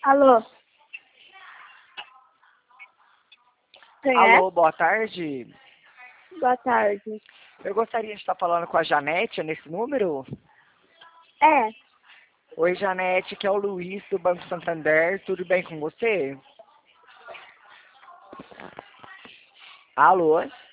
Alô? Quem é? Alô, boa tarde. Boa tarde. Eu gostaria de estar falando com a Janete nesse número. É, Oi, Janete, que é o Luiz do Banco Santander. Tudo bem com você? Alô?